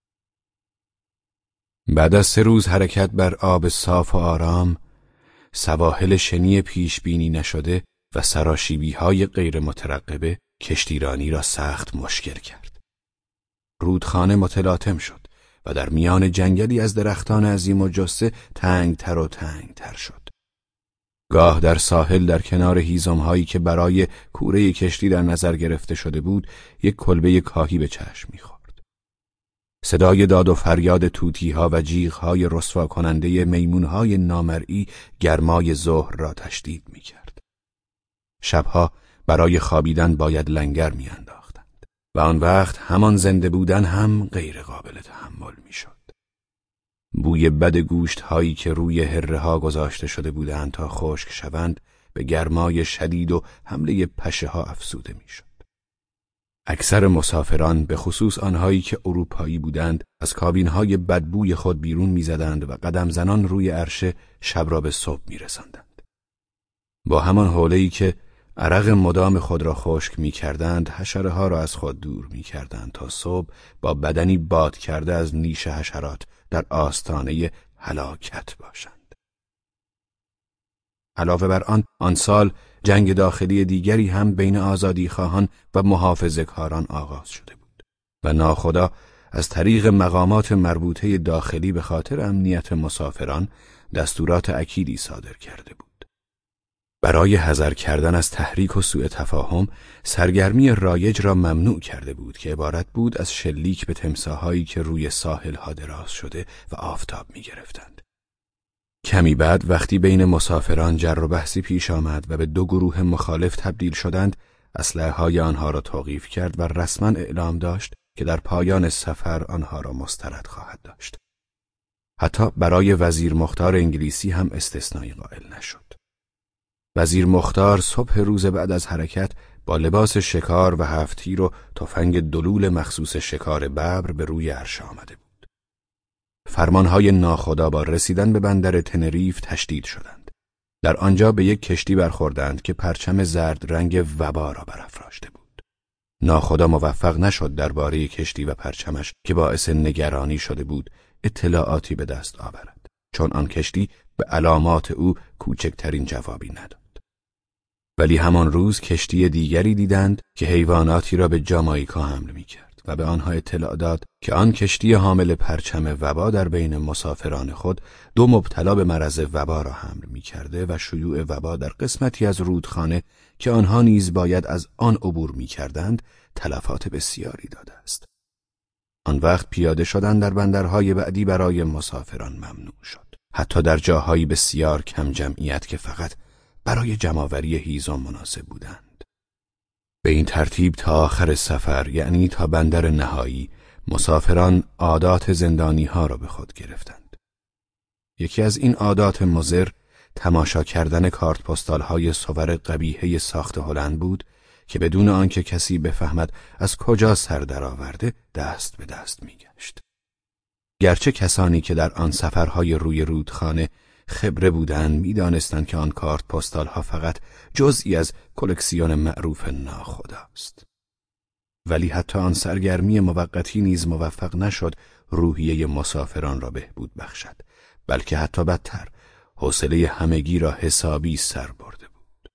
بعد از 3 روز حرکت بر آب صاف و آرام، سواحل شنی پیش بینی نشده و سراشیبی‌های غیر مترقبه کشتیرانی را سخت مشکل کرد. رودخانه متلاطم شد و در میان جنگلی از درختان عظیم و جثه تنگتر و تنگتر شد. گاه در ساحل در کنار هیزم‌هایی که برای کوره کشتی در نظر گرفته شده بود، یک کلبه کاهی به چشم می‌خورد. صدای داد و فریاد طوطی‌ها و جیغ‌های رسوا کننده میمون‌های نامرئی گرمای ظهر را تشدید می‌کرد. شبها برای خوابیدن باید لنگر می‌انداختند و آن وقت همان زنده بودن هم غیر قابل تحمل می‌شد. بوی بد گوشت هایی که روی هره ها گذاشته شده بودند تا خشک شوند به گرمای شدید و حمله پشه ها افزوده میشد. اکثر مسافران به خصوص آنهایی که اروپایی بودند از کابین های بدبوی خود بیرون میزدند و قدم زنان روی عرشه شب را به صبح میرساندند. با همان حوله‌ای که عرق مدام خود را خشک میکردند، حشره ها را از خود دور میکردند تا صبح با بدنی باد کرده از نیش حشرات در آستانه هلاکت باشند. علاوه بر آن سال جنگ داخلی دیگری هم بین آزادیخواهان و محافظه‌کاران آغاز شده بود و ناخدا از طریق مقامات مربوطه داخلی به خاطر امنیت مسافران دستورات اکیدی صادر کرده بود. برای حذر کردن از تحریک و سوء تفاهم، سرگرمی رایج را ممنوع کرده بود که عبارت بود از شلیک به تمساح‌هایی که روی ساحل‌ها دراز شده و آفتاب می‌گرفتند. کمی بعد وقتی بین مسافران جر و بحثی پیش آمد و به دو گروه مخالف تبدیل شدند، اسلحه‌های آنها را توقیف کرد و رسما اعلام داشت که در پایان سفر آنها را مسترد خواهد داشت. حتی برای وزیر مختار انگلیسی هم استثنایی قائل نشد. وزیر مختار صبح روز بعد از حرکت با لباس شکار و هفت‌تیر و تفنگ دلول مخصوص شکار ببر به روی عرشه آمده بود. فرمانهای ناخدا با رسیدن به بندر تنریف تشدید شدند. در آنجا به یک کشتی برخوردند که پرچم زرد رنگ وبا را برافراشته بود. ناخدا موفق نشد درباره کشتی و پرچمش که باعث نگرانی شده بود اطلاعاتی به دست آورد، چون آن کشتی به علامات او کوچکترین جوابی نداد. ولی همان روز کشتی دیگری دیدند که حیواناتی را به جامائیکا حمل می‌کرد و به آنها اطلاع داد که آن کشتی حامل پرچم وبا در بین مسافران خود 2 مبتلا به مرض وبا را حمل می‌کرده و شیوع وبا در قسمتی از رودخانه که آنها نیز باید از آن عبور می‌کردند تلفات بسیاری داده است. آن وقت پیاده شدن در بندرهای بعدی برای مسافران ممنوع شد، حتی در جاهایی بسیار کم جمعیت که فقط برای جمع‌آوری هیزم مناسب بودند. به این ترتیب تا آخر سفر، یعنی تا بندر نهایی، مسافران عادات زندانی‌ها را به خود گرفتند. یکی از این عادات مضر تماشا کردن کارت پستال‌های صور قبیحه ساخت هلند بود که بدون آنکه کسی بفهمد از کجا سر درآورده دست به دست می‌گشت. گرچه کسانی که در آن سفرهای روی رودخانه خبره بودند می‌دانستند که آن کارت پستال‌ها فقط جزئی از کلکسیون معروف ناخداست. ولی حتی آن سرگرمی موقتی نیز موفق نشد روحیه مسافران را بهبود بخشد، بلکه حتی بدتر حوصله همگی را حسابی سر برده بود.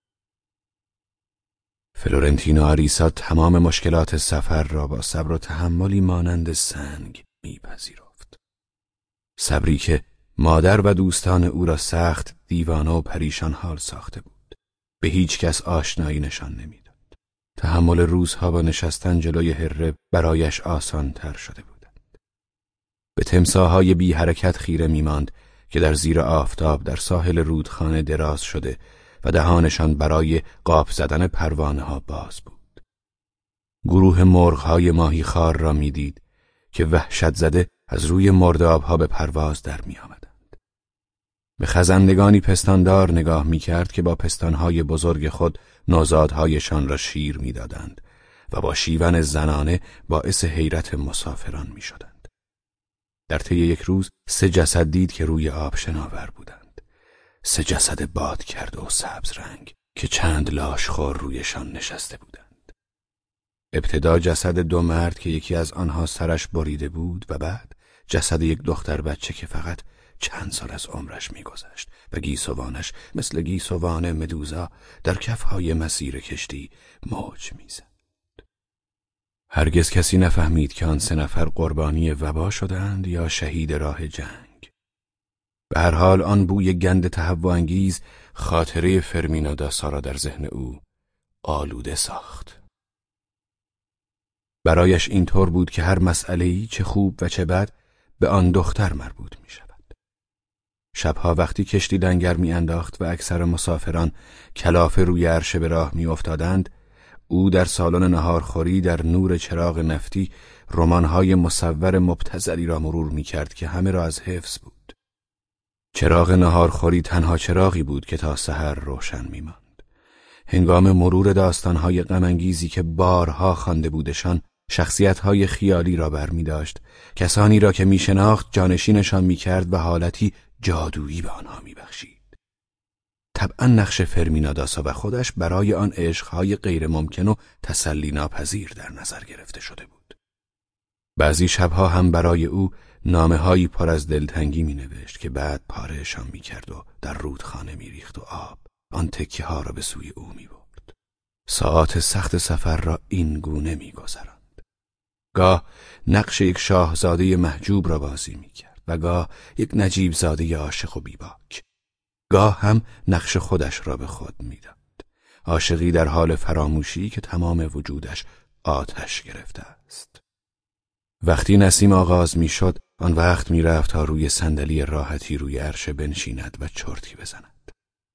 فلورنتینو آریسا تمام مشکلات سفر را با صبر و تحملی مانند سنگ میپذیرفت. صبری که مادر و دوستان او را سخت دیوانه و پریشان حال ساخته بود. به هیچ کس آشنایی نشان نمیداد. تحمل روزها با نشستن جلوی هره برایش آسان تر شده بودند. به تمساح‌های بی حرکت خیره میماند که در زیر آفتاب در ساحل رودخانه دراز شده و دهانشان برای قاپ زدن پروانه ها باز بود. گروه مرغ‌های ماهیخوار را میدید که وحشت زده از روی مرداب‌ها به پرواز در می آمدند. به خزندگانی پستاندار نگاه می کرد که با پستانهای بزرگ خود نوزادهایشان را شیر می دادند و با شیون زنانه باعث حیرت مسافران می شدند. در طی یک روز 3 جسد دید که روی آب شناور بودند. 3 جسد باد کرده و سبز رنگ که چند لاشخور رویشان نشسته بودند. ابتدا جسد 2 مرد که یکی از آنها سرش بریده بود و بعد جسد یک دختر بچه که فقط چند سال از عمرش می‌گذشت و گیسوانش مثل گیسوان مدوزا در کفهای مسیر کشتی موج می‌زد. هرگز کسی نفهمید که آن 3 نفر قربانی وبا شدند یا شهید راه جنگ. به هر حال آن بوی گند تهوع‌انگیز خاطره فرمینا داسا را در ذهن او آلوده ساخت. برایش اینطور بود که هر مسئله‌ای چه خوب و چه بد به آن دختر مربوط می شود. شبها وقتی کشتی لنگر می انداخت و اکثر مسافران کلافه روی عرشه به راه می افتادند، او در سالن نهارخوری در نور چراغ نفتی رمان‌های مصور مبتذلی را مرور می کرد که همه را از حفظ بود. چراغ نهارخوری تنها چراغی بود که تا سحر روشن می ماند. هنگام مرور داستان‌های غم‌انگیزی که بارها خوانده بودشان، شخصیت‌های خیالی را برمی داشت، کسانی را که می شناخت جانشینشان می کرد و حالتی جادویی به آنها می بخشید. طبعا نقش فرمینا داسا و خودش برای آن عشق‌های غیر ممکن و تسلی ناپذیر در نظر گرفته شده بود. بعضی شبها هم برای او نامه‌هایی پر از دلتنگی می نوشت که بعد پاره‌شان می کرد و در رودخانه می ریخت و آب آن تکه ها را به سوی او می برد. ساعات سخت سفر را این گونه می گذراند. گاه نقش یک شاهزاده محجوب را بازی می کرد و گاه یک نجیب زاده عاشق و بیباک. گاه هم نقش خودش را به خود می داد. عاشقی در حال فراموشی که تمام وجودش آتش گرفته است. وقتی نسیم آغاز می شد، آن وقت می رفت تا روی صندلی راحتی روی عرشه بنشیند و چرتی بزند.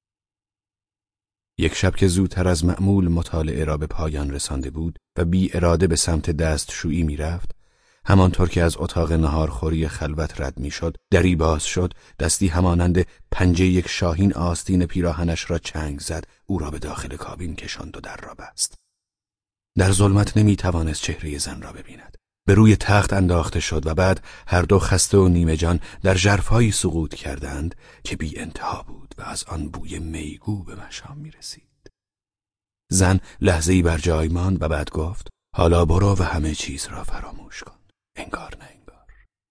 یک شب که زودتر از معمول مطالعه را به پایان رسانده بود و بی اراده به سمت دستشویی می رفت، همانطور که از اتاق نهارخوری خلوت رد می شد، دری باز شد، دستی همانند پنجه یک شاهین آستین پیراهنش را چنگ زد، او را به داخل کابین کشاند و در را بست. در ظلمت نمی توانست چهره زن را ببیند. به روی تخت انداخته شد و بعد هر دو خسته و نیمه جان در ژرفایی سقوط کردند که بی انتها بود و از آن بوی میگو به مشام می رسید. زن لحظه‌ای بر جای ماند و بعد گفت: حالا برو و همه چیز را فراموش کن. انگار نه انگار.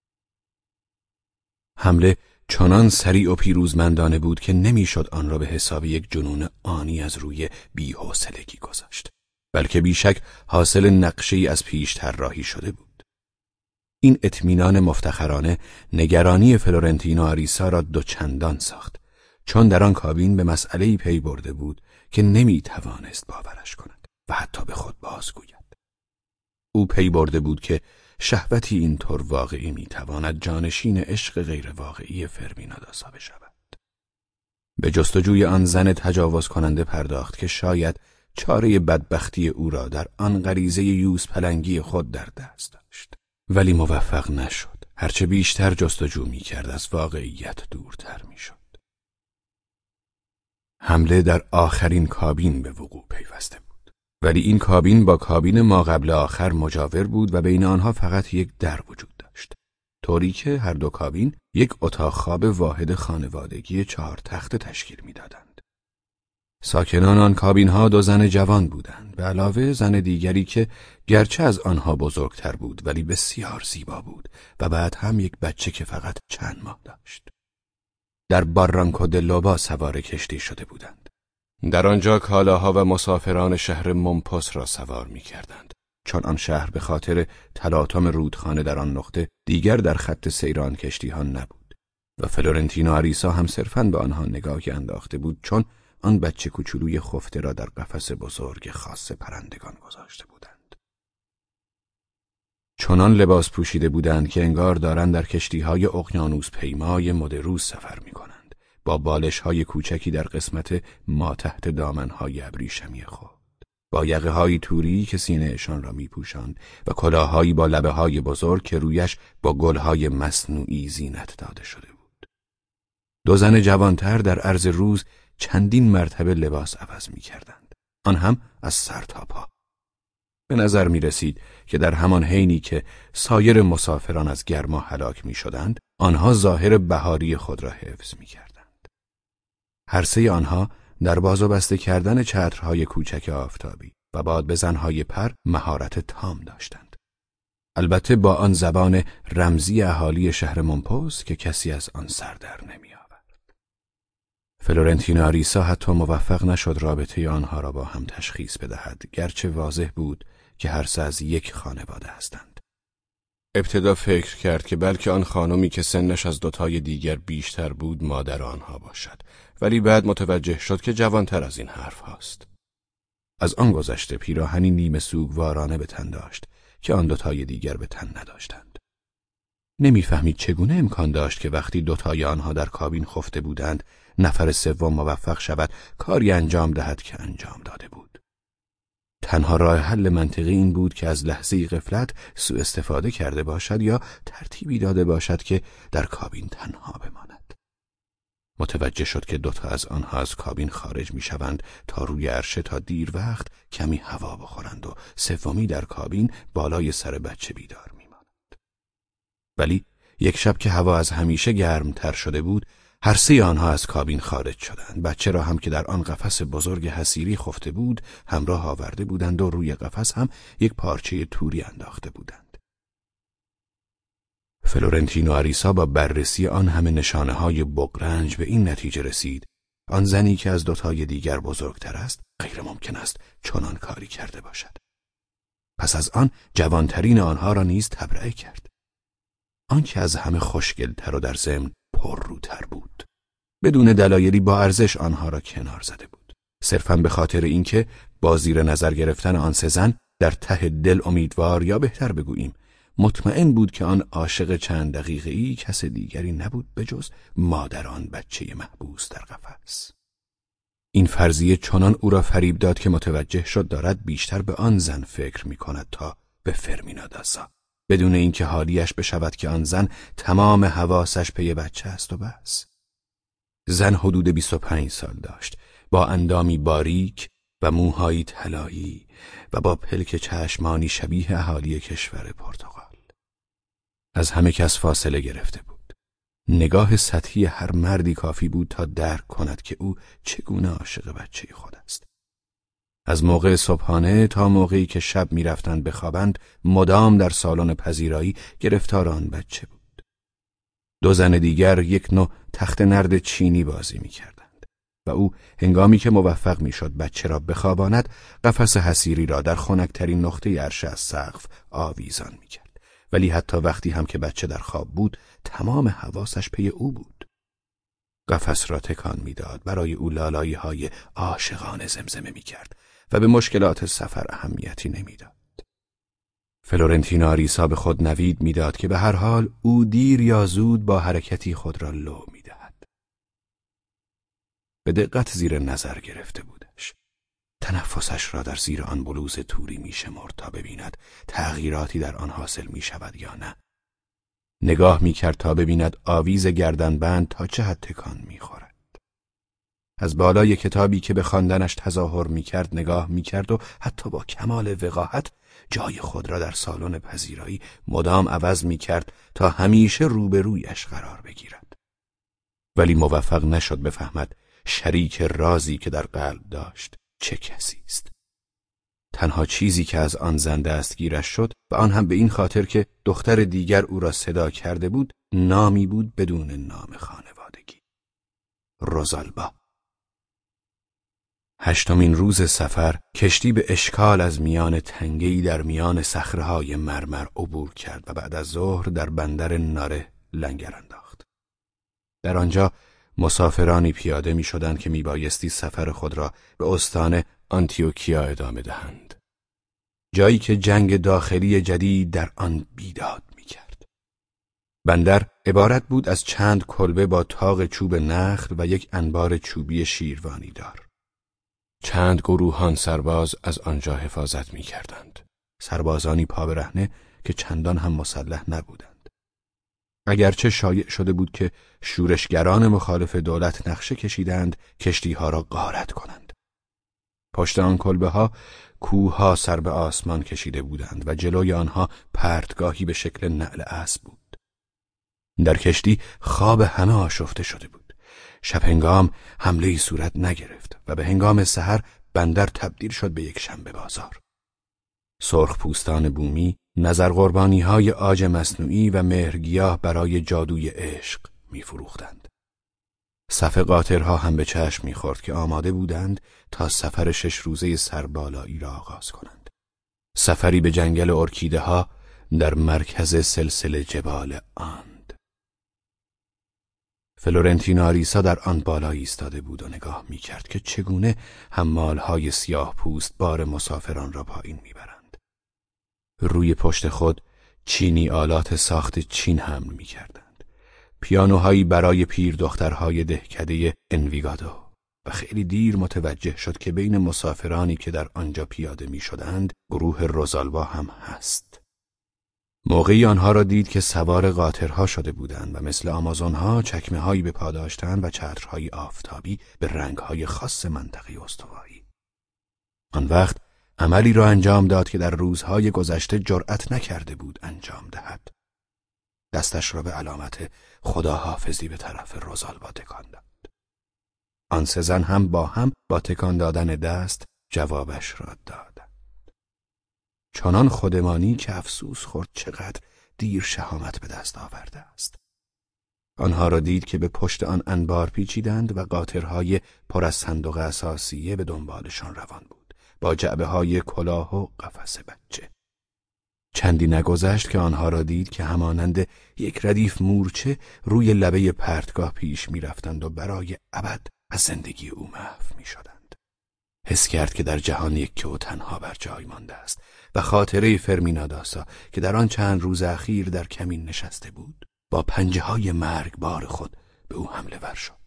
حمله چنان سریع و پیروزمندانه بود که نمیشد آن را به حساب یک جنون آنی از روی بی‌حوصلگی گذاشت، بلکه بیشک حاصل نقشه‌ای از پیش طراحی شده بود. این اطمینان مفتخرانه نگرانی فلورنتینو آریسا را دوچندان ساخت، چون در آن کابین به مسئله‌ای پی برده بود که نمیتوانست باورش کند و حتی به خود بازگوید. او پی برده بود که شهوتی اینطور واقعی میتواند جانشین عشق غیر واقعی فرمینا داسا بشود. به جستجوی آن زن تجاوز کننده پرداخت که شاید چاره بدبختی او را در آن غریزه یوز پلنگی خود در دست داشت، ولی موفق نشد. هرچه بیشتر جستجو می‌کرد از واقعیت دورتر می‌شد. حمله در آخرین کابین به وقوع پیوسته بود، ولی این کابین با کابین ما قبل آخر مجاور بود و بین آنها فقط یک در وجود داشت، طوری که هر دو کابین یک اتاق خواب واحد خانوادگی 4 تخته تشکیل می‌دادند. ساکنان آن کابین ها 2 زن جوان بودند، به علاوه زن دیگری که گرچه از آنها بزرگتر بود ولی بسیار زیبا بود و بعد هم یک بچه که فقط چند ماه داشت. در بارانکو د لوبا سوار کشتی شده بودند. در آنجا کالاها و مسافران شهر ممپوس را سوار می کردند، چون آن شهر به خاطر تلاطم رودخانه در آن نقطه دیگر در خط سیران کشتی ها نبود و فلورنتینو آریسا هم صرفاً به آنها نگاهی انداخته بود، چون آن بچه کوچولوی خفته را در قفس بزرگ خاص پرندگان گذاشته بودند. چنان لباس پوشیده بودند که انگار دارند در کشتی‌های اقیانوس پیمای مد روز سفر می‌کنند، با بالش‌های کوچکی در قسمت ما تحت دامن‌های ابریشمی خود، با یقه‌های توری که سینه‌شان را می‌پوشاند و کلاه‌هایی با لبه‌های بزرگ که رویش با گل‌های مصنوعی زینت داده شده بود. 2 زن جوانتر در عرض روز چندین مرتبه لباس عوض می کردند، آن هم از سر تا پا. به نظر می رسید که در همان حینی که سایر مسافران از گرما هلاک می شدند، آنها ظاهر بهاری خود را حفظ می کردند. هر 3 آنها در باز و بسته کردن چترهای کوچک آفتابی و بادبزن‌های پر مهارت تام داشتند. البته با آن زبان رمزی اهالی شهر ممپوس که کسی از آن سر در نمی آورد. فلورنتینو آریسا حتی موفق نشد رابطه آنها را با هم تشخیص بدهد، گرچه واضح بود که هر سه از یک خانواده هستند. ابتدا فکر کرد که بلکه آن خانمی که سنش از دوتای دیگر بیشتر بود مادر آنها باشد، ولی بعد متوجه شد که جوانتر از این حرف هاست. از آن گذشته پیراهنی نیمه سوگوارانه به تن داشت که آن دوتای دیگر به تن نداشتند. نمیفهمید چگونه امکان داشت که وقتی دوتای آنها در کابین خفته بودند نفر سوم موفق شود کاری انجام دهد که انجام داده بود. تنها راه حل منطقی این بود که از لحظه غفلت سوء استفاده کرده باشد یا ترتیبی داده باشد که در کابین تنها بماند. متوجه شد که دوتا از آنها از کابین خارج می شوند تا روی عرشه تا دیر وقت کمی هوا بخورند و سومی در کابین بالای سر بچه بیدار می ماند. ولی یک شب که هوا از همیشه گرمتر شده بود، هر سه آنها از کابین خارج شدند. بچه را هم که در آن قفس بزرگ حصیری خفته بود همراه آورده بودند و روی قفس هم یک پارچه توری انداخته بودند. فلورنتینو آریسا با بررسی آن همه نشانه‌های بغرنج به این نتیجه رسید آن زنی که از دوتای دیگر بزرگتر است غیر ممکن است چنان کاری کرده باشد. پس از آن جوانترین آنها را نیز تبرئه کرد. آن که از همه خوشگلتر و در ضمن پرروتر بود. بدون دلایلی با ارزش آنها را کنار زده بود. صرفاً به خاطر اینکه با زیر نظر گرفتن آن سه زن در ته دل امیدوار یا بهتر بگوییم مطمئن بود که آن عاشق چند دقیقه‌ای کس دیگری نبود به جز مادر آن بچه محبوس در قفس. این فرضیه چنان او را فریب داد که متوجه شد دارد بیشتر به آن زن فکر می کند تا به فرمینا داسا، بدون اینکه حالیش بشود که آن زن تمام حواسش پی بچه است و بس. زن حدود 25 سال داشت، با اندامی باریک و موهایی طلایی و با پلک چشمانی شبیه اهالی کشور پرتغال. از همه کس فاصله گرفته بود. نگاه سطحی هر مردی کافی بود تا درک کند که او چگونه عاشق بچه خود است. از موقع صبحانه تا موقعی که شب می رفتند بخوابند مدام در سالن پذیرایی گرفتار آن بچه بود. دو زن دیگر یک نوع تخت نرد چینی بازی می کردند و او هنگامی که موفق می شد بچه را بخواباند قفس حصیری را در خنک‌ترین نقطه عرشه از سقف آویزان می کرد. ولی حتی وقتی هم که بچه در خواب بود تمام حواسش پی او بود. قفس را تکان می داد، برای او لالایی های عاشقانه زمزمه می کرد و به مشکلات سفر اهمیتی نمیداد. فلورنتینو آریسا به خود نوید میداد که به هر حال او دیر یا زود با حرکتی خود را لو میدهد. به دقت زیر نظر گرفته بودش. تنفسش را در زیر آن بلوز توری میشمرد تا ببیند تغییراتی در آن حاصل میشود یا نه. نگاه میکرد تا ببیند آویز گردنبند تا چه حد تکان میخورد. از بالای کتابی که به خواندنش تظاهر میکرد نگاه میکرد و حتی با کمال وقاحت جای خود را در سالن پذیرایی مدام عوض میکرد تا همیشه روبرویش قرار بگیرد. ولی موفق نشد بفهمد شریک رازی که در قلب داشت چه کسی است. تنها چیزی که از آن زن دستگیرش شد و آن هم به این خاطر که دختر دیگر او را صدا کرده بود نامی بود بدون نام خانوادگی. روزالبا. 8مین روز سفر کشتی به اشکال از میان تنگه‌ای در میان صخره‌های مرمر عبور کرد و بعد از ظهر در بندر ناره لنگر انداخت. در آنجا مسافرانی پیاده می شدند که می بایستی سفر خود را به استان آنتیوکیا ادامه دهند. جایی که جنگ داخلی جدید در آن بیداد می کرد. بندر عبارت بود از چند کلبه با تاق چوب نخل و یک انبار چوبی شیروانی دار. چند گروهان سرباز از آنجا حفاظت می کردند. سربازانی پا برهنه که چندان هم مسلح نبودند. اگرچه شایع شده بود که شورشگران مخالف دولت نقشه کشیدند کشتیها را غارت کنند. پشت آن کلبه ها کوهها سر به آسمان کشیده بودند و جلوی آنها پرتگاهی به شکل نعل اسب بود. در کشتی خواب همه آشفته شده بود. شب هنگام حمله‌ای صورت نگرفت و به هنگام سحر بندر تبدیل شد به یک شنبه بازار. سرخ پوستان بومی نظر قربانی‌های عاج مصنوعی و مهرگیاه برای جادوی عشق می‌فروختند. صف قاطرها هم به چشم می‌خورد که آماده بودند تا سفر 6 روزه سربالایی را آغاز کنند. سفری به جنگل ارکیده ها در مرکز سلسله جبال آند. فلورنتینو آریسا در آن بالا ایستاده بود و نگاه می‌کرد که چگونه حمال‌های سیاه پوست بار مسافران را پایین می‌برند. روی پشت خود چینی آلات ساخت چین حمل می‌کردند. پیانوهایی برای پیر دخترهای دهکده انویگادو. و خیلی دیر متوجه شد که بین مسافرانی که در آنجا پیاده می‌شدند گروه روزالوا هم هست. موقعی آنها را دید که سوار قاطرها شده بودند و مثل آمازونها چکمه‌هایی به پا داشتند و چترهای آفتابی به رنگ‌های خاص منطقه استوایی. آن وقت عملی را انجام داد که در روزهای گذشته جرأت نکرده بود انجام دهد. دستش را به علامت خداحافظی به طرف روزالوا تکان داد. آن سه زن هم با تکان دادن دست جوابش را دادند. چنان خودمانی که افسوس خورد چقدر دیر شهامت به دست آورده است. آنها را دید که به پشت آن انبار پیچیدند و قاطرهای پر از صندوق اساسیه به دنبالشان روان بود، با جعبه‌های کلاه و قفس بچه. چندی نگذشت که آنها را دید که همانند یک ردیف مورچه روی لبه پرتگاه پیش می‌رفتند و برای ابد از زندگی او محو می‌شدند. حس کرد که در جهان یک و تنها بر جای مانده است و خاطره فرمیناداسا که در آن چند روز اخیر در کمین نشسته بود با پنجه‌های مرگبار خود به او حمله ور شد.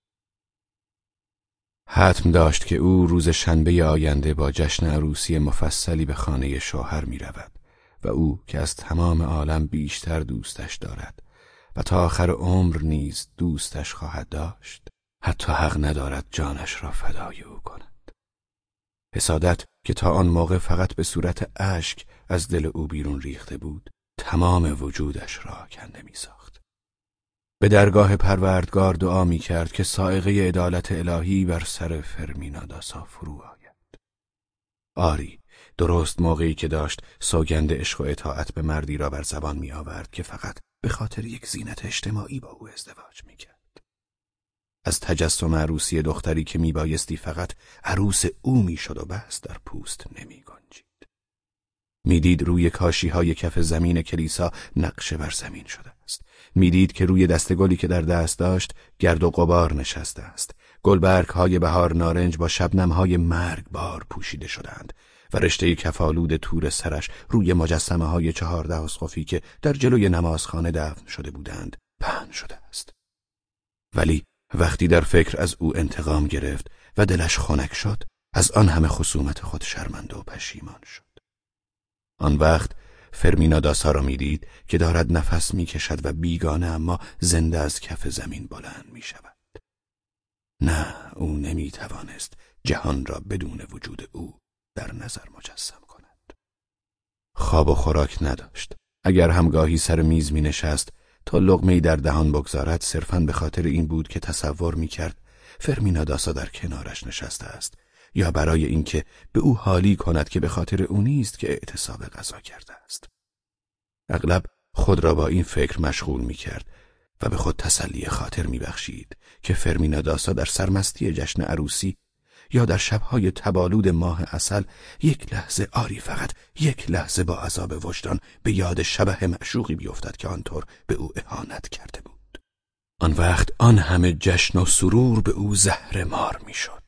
حتم داشت که او روز شنبه آینده با جشن عروسی مفصلی به خانه شوهر می رود و او که از تمام عالم بیشتر دوستش دارد و تا آخر عمر نیز دوستش خواهد داشت، حتی حق ندارد جانش را فدای او کند. حسادت که تا آن موقع فقط به صورت اشک از دل او بیرون ریخته بود، تمام وجودش را کنده می ساخت. به درگاه پروردگار دعا می کرد که صاعقه عدالت الهی بر سر فرمیناداسا فرو آید. آری، درست موقعی که داشت سوگند عشق و اطاعت به مردی را بر زبان می آورد که فقط به خاطر یک زینت اجتماعی با او ازدواج می کرد. از تجسم عروسی دختری که می بایستی فقط عروس او می شد و بس در پوست نمی گنجید. میدید روی کاشی‌های کف زمین کلیسا نقشه بر زمین شده است. میدید که روی دستگلی که در دست داشت گرد و غبار نشسته است. گلبرگ‌های بهار نارنج با شبنم‌های مرگبار پوشیده شدند و رشته کفالود تور سرش روی مجسمه‌های 14 اسقفی که در جلوی نمازخانه دفن شده بودند پهن شده است. ولی وقتی در فکر از او انتقام گرفت و دلش خنک شد، از آن همه خصومت خود شرمنده و پشیمان شد. آن وقت فرمیناداسا را می‌دید که دارد نفس می‌کشد و بیگانه اما زنده از کف زمین بلند می‌شود. نه، او نمی‌توانست جهان را بدون وجود او در نظر مجسم کند. خواب و خوراک نداشت. اگر هم گاهی سر میز می‌نشست تا لقمه‌ای در دهان بگذارد، صرفاً به خاطر این بود که تصور می‌کرد فرمیناداسا در کنارش نشسته است، یا برای اینکه به او حالی کند که به خاطر او نیست که اعتصاب غذا کرده است. اغلب خود را با این فکر مشغول می‌کرد و به خود تسلی خاطر می‌بخشید که فرمیناداسا در سرمستی جشن عروسی یا در شب‌های تبالود ماه عسل یک لحظه، آری فقط یک لحظه، با عذاب وجدان به یاد شبح معشوقی بیفتد که آنطور به او اهانت کرده بود. آن وقت آن همه جشن و سرور به او زهر مار می‌شد.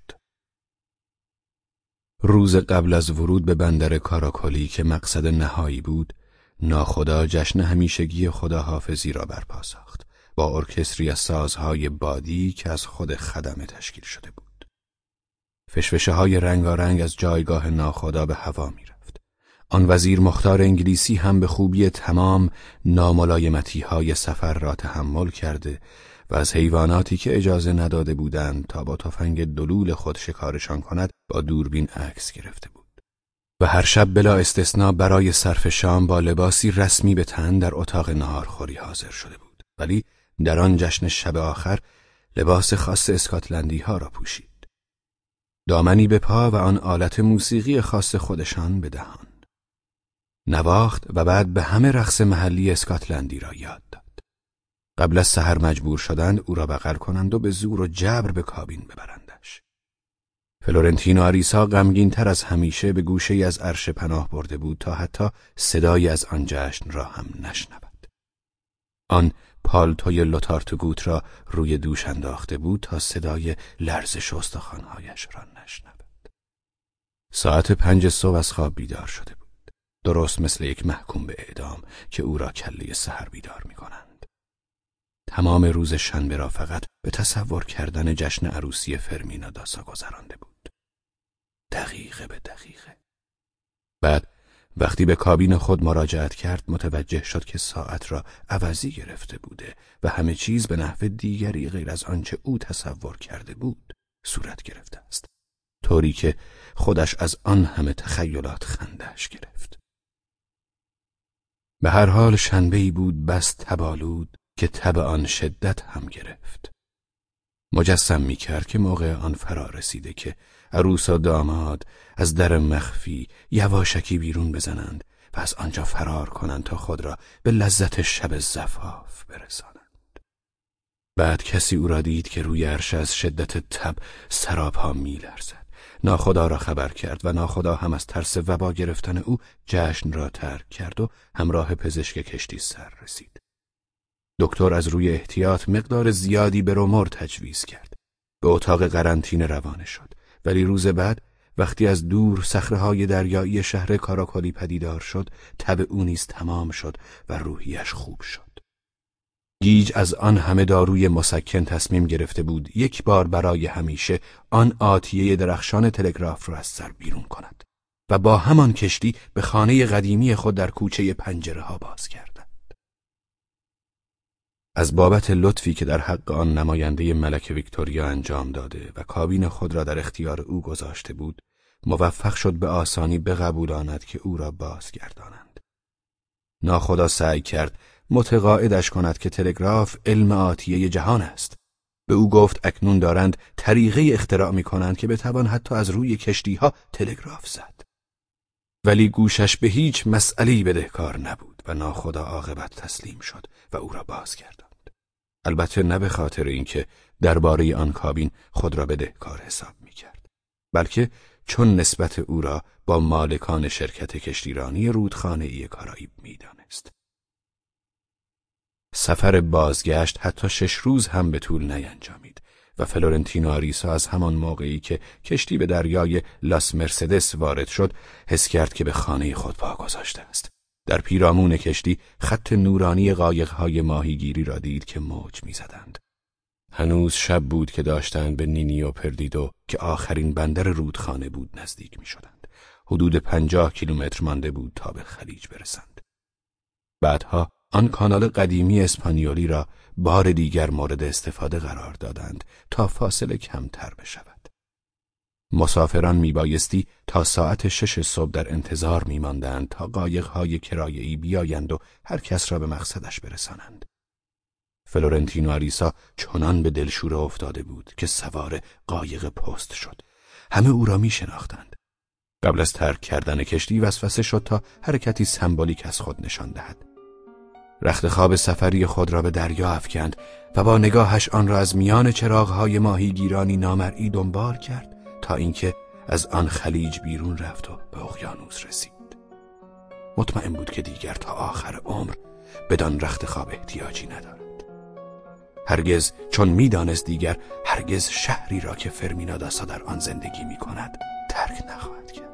روز قبل از ورود به بندر کاراکولی که مقصد نهایی بود، ناخدا جشن همیشگی خداحافظی را برپا ساخت با ارکستری از سازهای بادی که از خود خدمه تشکیل شده بود. فشفشه‌های رنگارنگ از جایگاه ناخدا به هوا می‌رفت. آن وزیر مختار انگلیسی هم به خوبی تمام ناملایمتی‌های سفر را تحمل کرده و از حیواناتی که اجازه نداده بودند تا با تفنگ دلول خود شکارشان کند با دوربین عکس گرفته بود. و هر شب بلا استثناء برای صرف شام با لباسی رسمی به تن در اتاق نهارخوری حاضر شده بود. ولی در آن جشن شب آخر لباس خاص اسکاتلندی ها را پوشید. دامنی به پا و آن آلت موسیقی خاص خودشان به دهان. نواخت و بعد به همه رقص محلی اسکاتلندی را یاد داد. قبل از سحر مجبور شدند او را بغل کنند و به زور و جبر به کابین ببرندش. فلورنتینو آریسا غمگین‌تر از همیشه به گوشه‌ای از عرشه پناه برده بود تا حتی صدایی از آن جشن را هم نشنود. آن پالتوی لوتارتگوت را روی دوش انداخته بود تا صدای لرزش استخوان‌هایش را نشنود. ساعت 5 صبح از خواب بیدار شده بود، درست مثل یک محکوم به اعدام که او را کله سحر بیدار می‌کنند. تمام روز شنبه را فقط به تصور کردن جشن عروسی فرمینا داسا گذرانده بود، دقیقه به دقیقه. بعد وقتی به کابین خود مراجعت کرد متوجه شد که ساعت را عوضی گرفته بوده و همه چیز به نحو دیگری غیر از آنچه او تصور کرده بود صورت گرفته است، طوری که خودش از آن همه تخیلات خنده‌اش گرفت. به هر حال شنبه‌ای بود بس تبالود که تب آن شدت هم گرفت. مجسم می‌کرد که موقع آن فرا رسیده که عروس و داماد از در مخفی یواشکی بیرون بزنند و از آنجا فرار کنند تا خود را به لذت شب زفاف برسانند. بعد کسی او را دید که روی عرش از شدت تب سراپا می‌لرزد. ناخدا را خبر کرد و ناخدا هم از ترس وبا گرفتن او جشن را ترک کرد و همراه پزشک کشتی سر رسید. دکتر از روی احتیاط مقدار زیادی برومور تجویز کرد. به اتاق قرنطینه روانه شد، ولی روز بعد وقتی از دور صخره‌های دریایی شهر کاراکولی پدیدار شد، تب او نیز تمام شد و روحیش خوب شد. گیج از آن همه داروی مسکن تصمیم گرفته بود یک بار برای همیشه آن آتیه درخشان تلگراف را از سر بیرون کند و با همان کشتی به خانه قدیمی خود در کوچه پنجره‌ها باز گردد. از بابت لطفی که در حق آن نماینده ملکه ویکتوریا انجام داده و کابین خود را در اختیار او گذاشته بود، موفق شد به آسانی بقبولاند که او را بازگردانند. ناخدا سعی کرد متقاعدش کند که تلگراف علم آتیه جهان است. به او گفت اکنون دارند طریقه اختراع می کنند که بتوان حتی از روی کشتی ها تلگراف زد. ولی گوشش به هیچ مسئله‌ای بدهکار نبود و ناخدا عاقبت تسلیم شد و او را بازگرداند. البته نه به خاطر اینکه درباره آن کابین خود را بدهکار حساب می کرد، بلکه چون نسبت او را با مالکان شرکت کشتیرانی رودخانه‌ای کارائیب می دانست. سفر بازگشت حتی 6 روز هم به طول نینجامید و فلورنتینو آریسا از همان موقعی که کشتی به دریای لاس مرسدس وارد شد حس کرد که به خانه خود پا گذاشته است. در پیرامون کشتی خط نورانی قایق‌های ماهیگیری را دید که موج می‌زدند. هنوز شب بود که داشتند به نینیو پردیدو که آخرین بندر رودخانه بود نزدیک می‌شدند. حدود 50 کیلومتر مانده بود تا به خلیج برسند. بعدها آن کانال قدیمی اسپانیولی را بار دیگر مورد استفاده قرار دادند تا فاصله کمتر بشود. مسافران میبایستی تا ساعت 6 صبح در انتظار میماندند تا قایق‌های کرایه‌ای بیایند و هر کس را به مقصدش برسانند. فلورنتینو آریسا چنان به دلشوره افتاده بود که سوار قایق پست شد. همه او را میشناختند. قبل از ترک کردن کشتی وسوسه شد تا حرکتی سمبولیک از خود نشان دهد. رخت خواب سفری خود را به دریا افکند و با نگاهش آن را از میان چراغ‌های ماهیگیرانی نامرئی دنبال کرد تا اینکه از آن خلیج بیرون رفت و به اقیانوس رسید. مطمئن بود که دیگر تا آخر عمر بدان رخت خواب احتیاجی ندارد. هرگز، چون می‌دانست دیگر هرگز شهری را که فرمینا داسا در آن زندگی می‌کند ترک نخواهد کرد.